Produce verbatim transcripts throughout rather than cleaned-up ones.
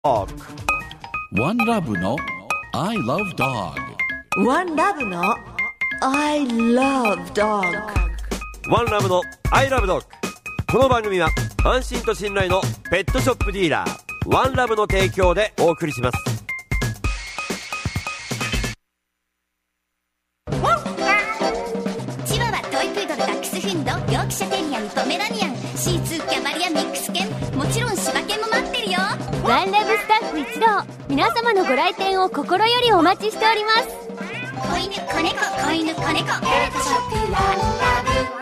One Love の I Love Dog。 One Love の I Love Dog。 One Love の I Love Dog。 この番組は安心と信頼のペットショップディーラーワンラブの提供でお送りします。 チワワ、トイプードル、ダックスフンド、ヨークシャテリアン、ポメラニアン、シーツー、キャバリア、ミックス犬、もちろん柴犬も待ってるよ。 ワンラブスタッフ一同、皆様のご来店を心よりお待ちしております。 子犬、子猫、子犬、子猫、ペットショップワンラ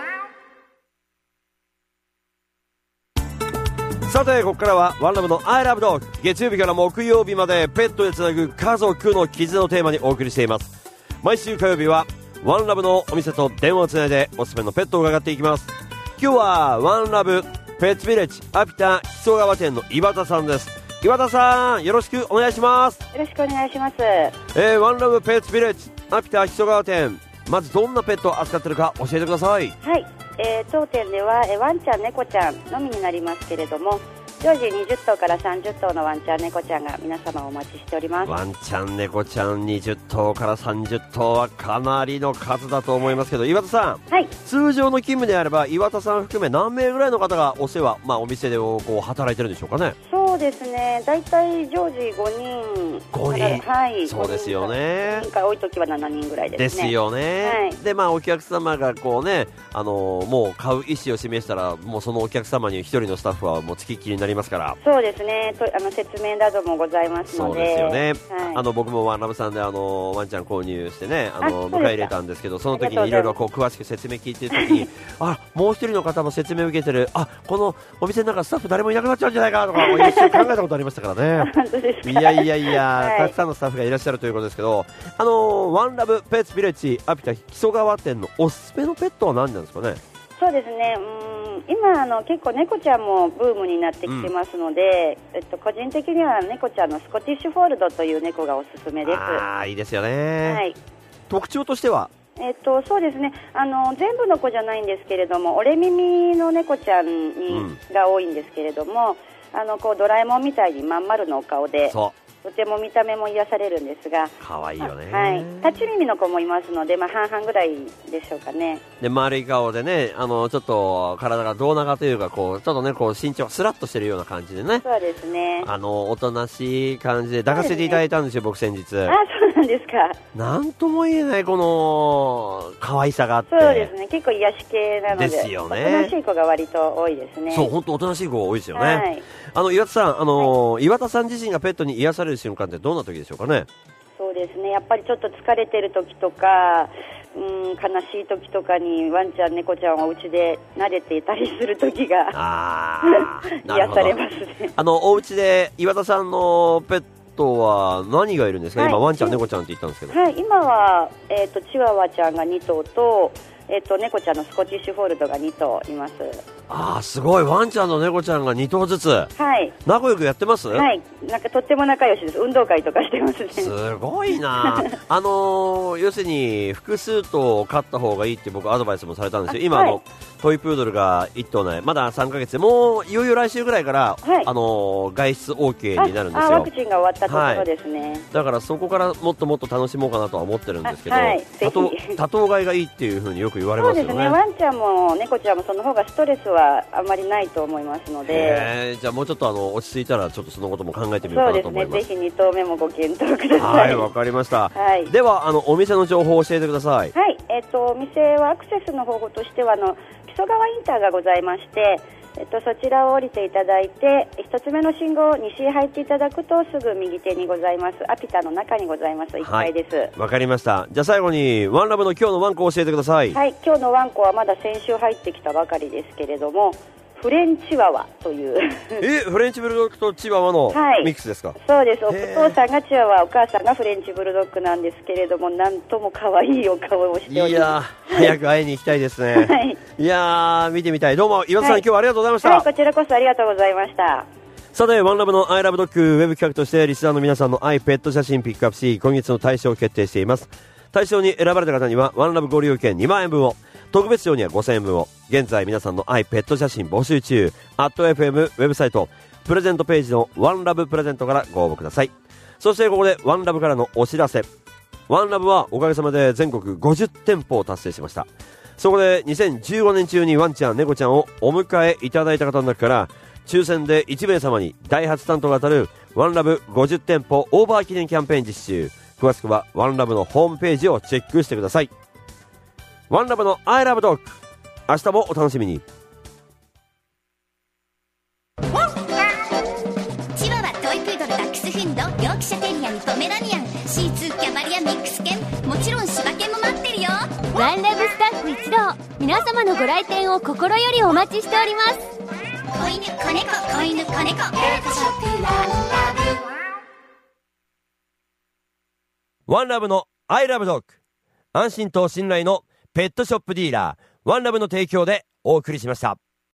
ブ。さてここからはワンラブの I Love Dog。 月曜日から木曜日までペットでつなぐ家族の絆をテーマにお送りしています。毎週火曜日はワンラブのお店と電話をつないでおすすめのペットを伺っていきます。今日はワンラブペッツビレッジアピタ木曽川店の岩田さんです。岩田さん、よろしくお願いします。 よろしくお願いします。 えー、ワンラブペッツビレッジアピタ木曽川店、まずどんなペットを扱っているか教えてください。 はい、えー、当店ではえワンちゃん猫ちゃんのみになりますけれども、常時にじゅっとうからさんじゅっとうのワンちゃん猫ちゃんが皆様お待ちしております。 ワンちゃん猫ちゃんにじゅっとうからさんじゅっとうはかなりの数だと思いますけど、岩田さん、 はい、 通常の勤務であれば岩田さん含め何名ぐらいの方がお世話、まあ、お店でこう働いてるんでしょうかね。 そうですね、だいたい常時ごにん、 ごにん、 はい、 そうですよね。 ごにんか多い時はしちにんぐらいですね。 ですよね、 はい、 でまあお客様がこうね、あのー、もう買う意思を示したらもうそのお客様に一人のスタッフはもう付きっきりになりますから。 そうですね、とあの説明などもございますので。 そうですよね、 はい、 あの僕もワンラブさんであのワンちゃん購入してね、あのあ迎え入れたんですけど、その時にいろいろこう詳しく説明聞いてる時にあ、もう一人の方も説明を受けてる、あ、このお店の中スタッフ誰もいなくなっちゃうんじゃないかとかもう一瞬考えたことありましたからね本当ですか。 いやいやいや、はい、たくさんのスタッフがいらっしゃるということですけど、あのワンラブペッツビレッジアピタ木曽川店のおすすめのペットは何なんですかね。 そうですね、うん、今あの結構猫ちゃんもブームになってきてますので、うん、えっと、個人的には猫ちゃんのスコティッシュフォールドという猫がおすすめです。 あー、いいですよね、 はい、 特徴としてはえっと、そうですね、あの全部の子じゃないんですけれども、折れ耳の猫ちゃんに、うん、が多いんですけれども、あのこうドラえもんみたいにまん丸のお顔で、とても見た目も癒されるんですが、 可愛いよね、 はい、立ち耳の子もいますので、まあ、半々ぐらいでしょうかね。で丸い顔でね、あのちょっと体が胴長というか、こうちょっとね、こう身長がスラッとしてるような感じでね。 そうですね、 あのおとなしい感じで抱かせていただいたんですよ、僕先日。 あ、そうなんですか。 なんとも言えないこの可愛さがあって。 そうですね、結構癒し系なので、 ですよね、 おとなしい子が割と多いですね。 そう、本当おとなしい子が多いですよね、 はい、 あの岩田さん、あの、はい、岩田さん自身がペットに癒される瞬間ってどんな時でしょうかね。 そうですね、やっぱりちょっと疲れてる時とか、うん、悲しい時とかにワンちゃん猫ちゃんはお家で慣れていたりする時があ癒されますね。 あのお家で岩田さんのペットは何がいるんですか、はい、今ワンちゃん猫ちゃんって言ったんですけど、 はい、今は、えーと、チワワちゃんがにとうと、えーと、猫ちゃんのスコティッシュフォールドがにとういます。 あー、すごい、ワンちゃんの猫ちゃんがにとうずつ、はい、仲良くやってます。 はい、なんかとっても仲良しです。運動会とかしてますね。 すごいなあのー、要するに複数頭飼った方がいいって僕アドバイスもされたんですよ。今、はい、あのトイプードルがいっとうない、まださんかげつで、もういよいよ来週ぐらいから、はい、あのー、外出 OK になるんですよ。 ああ、ワクチンが終わったところですね、はい、 だからそこからもっともっと楽しもうかなとは思ってるんですけど、 はい、 多頭多頭飼いがいいっていう風によく言われますよね。 そうですね、ワンちゃんも猫ちゃんもその方がストレスはあまりないと思いますので、 じゃあもうちょっとあの落ち着いたらちょっとそのことも考えてみようかなと思います。 そうですね、ぜひにとうめもご検討ください。 はい、わかりました、はい、ではあのお店の情報を教えてください。 はい、えー、とお店はアクセスの方法としてはあの木曽川インターがございまして、えっと、そちらを降りていただいて一つ目の信号西へ入っていただくとすぐ右手にございますアピタの中にございますいっかいです。わ、 はい、かりました。じゃあ最後にワンラブの今日のワンコを教えてください。 はい、今日のワンコはまだ先週入ってきたばかりですけれども、フレンチワワというえフレンチブルドッグとチワワのミックスですか。はい、 そうです。お父さんがチワワ、お母さんがフレンチブルドッグなんですけれども、なんとも可愛いお顔をしております。 いや早く会いに行きたいですね、はい、いや見てみたい。どうも岩田さん、はい、今日はありがとうございました。 はい、こちらこそありがとうございました。 さてワンラブのアイラブドッグウェブ企画としてリスナーの皆さんのアイペット写真ピックアップし、今月の大賞を決定しています。対象に選ばれた方にはワンラブご利用券にまんえんぶんを、特別賞にはごせんえんぶんを。現在皆さんのアイペット写真募集中。アット エフエム ウェブサイトプレゼントページのワンラブプレゼントからご応募ください。そしてここでワンラブからのお知らせ。ワンラブはおかげさまで全国ごじゅってんぽを達成しました。そこでにせんじゅうごねん中にワンちゃん猫ちゃんをお迎えいただいた方の中から抽選でいちめい様にダイハツ担当が当たるワンラブごじゅってんぽオーバー記念キャンペーン実施中。詳しくはワンラブのホームページをチェックしてください。ワンラブの I love dog、 明日もお楽しみに。 チワワ、トイプードル、ダックスフンド、ヨークシャテリアにポメラニアン、シーツー、キャバリア、ミックス犬、もちろん柴犬も待ってるよ。 ワンラブスタッフ一同、皆様のご来店を心よりお待ちしております。 子犬、子猫、子犬、子猫、ペットショップワンラブ。 ワンラブの I love dog、 安心と信頼のペットショップディーラーワンラブの提供でお送りしました。